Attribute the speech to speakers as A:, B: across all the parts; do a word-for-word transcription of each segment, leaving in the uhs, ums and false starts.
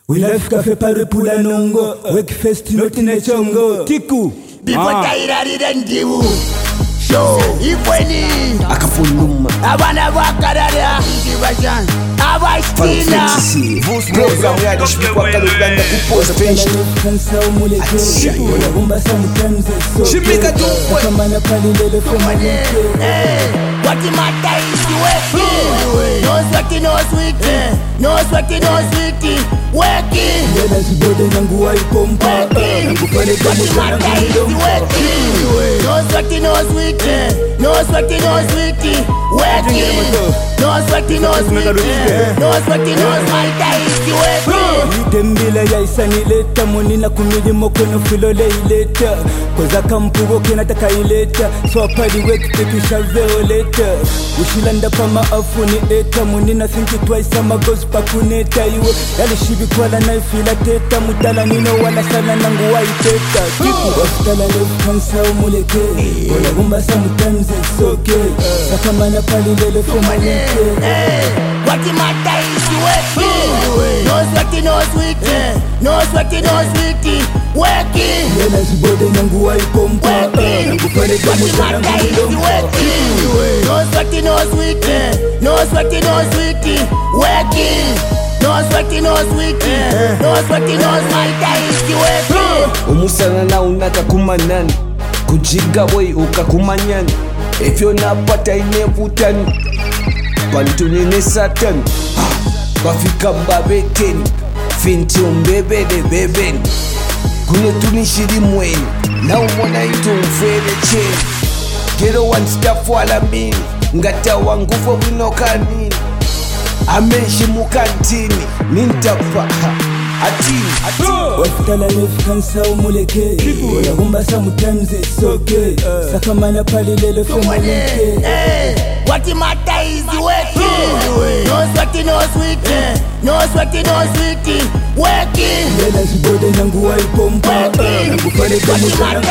A: We life cafe pare pula nongo. Wake fest noti ne chongo. Kiku.
B: Before tairari rendiwu. Show. Ifweni.
C: Akafuluma.
B: Abana bakarara. Divajan. Abastina.
C: Vos program ya dishbikwa kaluganda kupoza pension.
A: Kansa umuleke. Ola bomba sometimes so.
C: Shimika tu.
A: Kamana pali lele fomane.
B: What the matter is you working. No sweaty, no sweetie. No sweaty, no sweetie. Working.
A: Yela zibode nangu wa ipompa. Nangu pale kama
B: jana working. No sweaty, no sweetie. No sweaty, no sweetie. Working. No sweaty, no sweetie. No sweaty, no sweetie. Working.
A: Tembila ya isani leta moni na kumili moko no filo le ileta. Koza kampugo kena taka ileta. So pali wek teki shave oleta. Ushilanda pama afuni eta moni na think twice ama goes pakuneta iwe. Yali shibi kwa la na ifila teta mutala nino wala sana nangu wa iteta. Kiku waftala lef kansa umuleke. Ola gumba sometimes it's okay. Sakamana pali lele fomaleke.
B: What the matter is you working. No sweaty, no sweetie. No sweaty, no sweetie. Working.
A: Yela zibode nangu wa ipompa. Nangu pale kama jana
B: working. No sweaty, no sweetie. No sweaty, no sweetie. Working. No sweaty, no sweetie. No sweaty, no sweetie. Working.
C: Umusana na unaka kumanani. Kujiga boy ukakumanyani. If you're not pata inevutani. Pantuni ne satan. Bafika mbabekeni. Finti umbebe de bebeni. Kune tunishiri mweni. Na umona ito mfere cheni. Gero one step wala mini. Ngata wangufo wino kanini. Amenshi mukantini. Nintapa atini atini.
A: Waftala lef kansa umuleke. Ola gumba sometimes it's okay. Sakamana pali lele fomaleke.
B: What the matter is you working. No sweaty, no sweetie. No sweaty, no sweetie. Working.
A: Yela zibode nangu wa ipompa. Nangu pale kama jana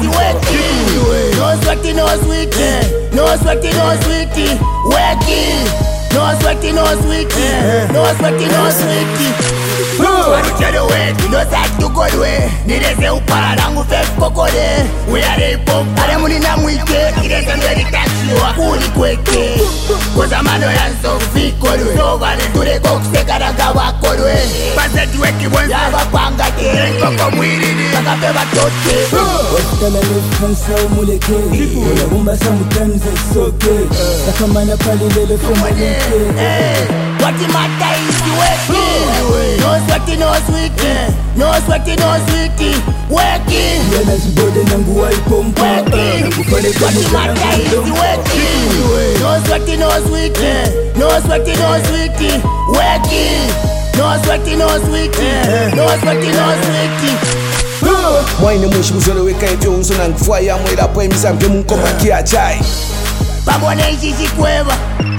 B: working. No sweaty, no sweetie. No sweaty, no sweetie. Working. No sweaty, no sweetie. No sweaty, no sweetie. Waruchero wetu ndo satu kodwe. Nireze upara langu fefu kokode. Uyare ipompa ale muni na mwike. Nireze mbeli takshiwa kuli kweke. Koza mano ya nsofi kodwe. Sovane tureko kusekaraga wakodwe. Paseti weki bonza wapanga ke. Nkoko mwiridi Kakape batote.
A: Waftala lef kansa umuleke. Ola gumba sometimes it's okay. Sakamana pali lele fomaleke.
B: What the matter is you working. No sweaty, no sweetie. No sweaty, no sweetie. Working.
A: Yela zibode nangu wa ipompa. Nangu pale kama jana
B: working. No sweaty, no sweetie. No sweaty, no sweetie. Working. No sweaty, no sweetie. No sweaty, no sweetie.
C: Mwaine mwishi muzole weka evyo unso na ngufua ya mwela po emisa mke mkoma kia chai.
B: Pabone ishi kweva.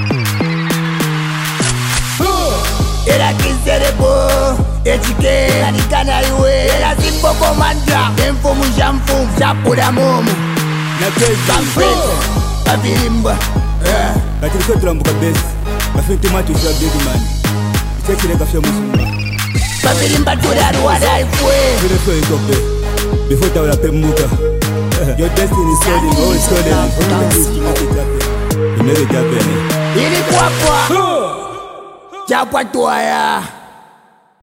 B: Era kiserebo. Echike. Nanikana iwe. Era simpo komanda. Enfo mujamfu. Chapura momo. Bampete. Babirimba.
A: Lakini kwa tulambuka besi. Bafinti matu usha big man. Ichekile kafya musumba.
B: Babirimba turaruwa daifwe.
A: Vile fwe ikope. Before tawala pe muka. Your destiny is calling. Oh, it's calling. You make it happen.
B: Ili kwa kwa. Chapwa tuaya.